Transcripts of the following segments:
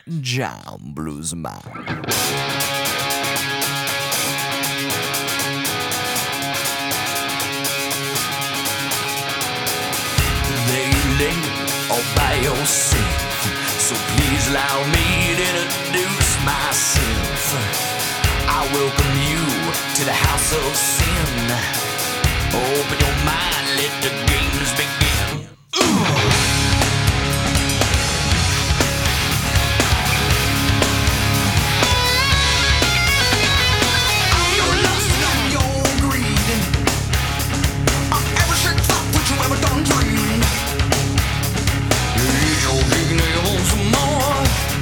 John Bluesman. Lady, all by yourself, so please allow me to introduce myself. I welcome you to the house of sin. Open your mind, let the games begin. I'm your lust and I'm your greed. I'm every shit fuck what you ever done dream. Is your dignity want some more?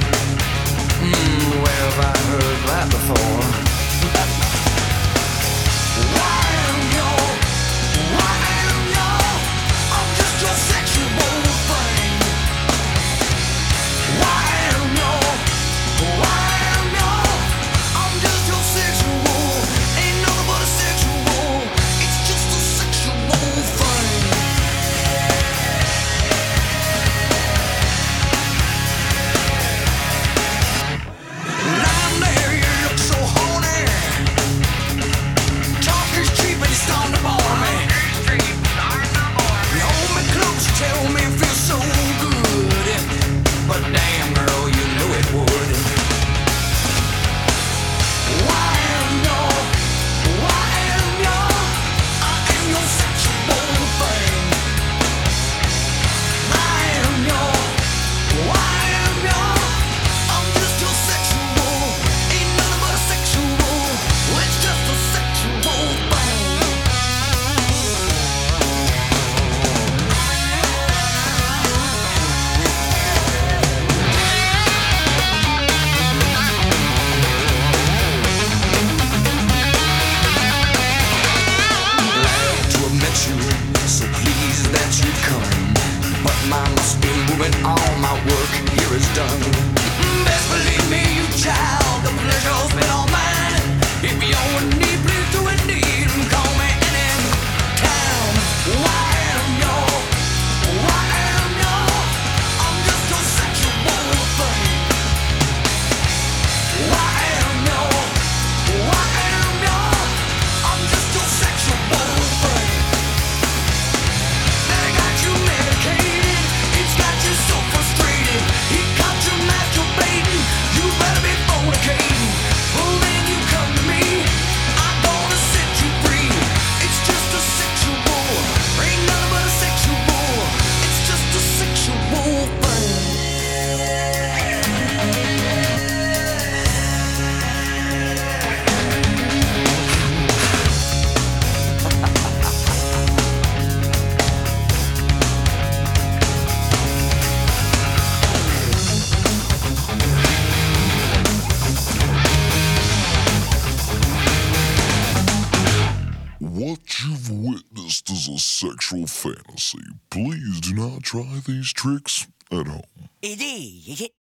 Where have I heard that before? All my work here is done. Best believe me, you child, the pleasure's been all mine. If you're in need, please do indeed call me anytime. Why am you? I'm just a sexual thing. Why am you? I'm just a sexual thing. They got you medicated. It's got you so frustrated. He caught you masturbating. You better be fornicating. Well, then you come to me. I'm gonna set you free. It's just a sexual. Ain't nothing but a sexual. It's just a sexual thing. What you've witnessed is a sexual fantasy. Please do not try these tricks at home. Is it?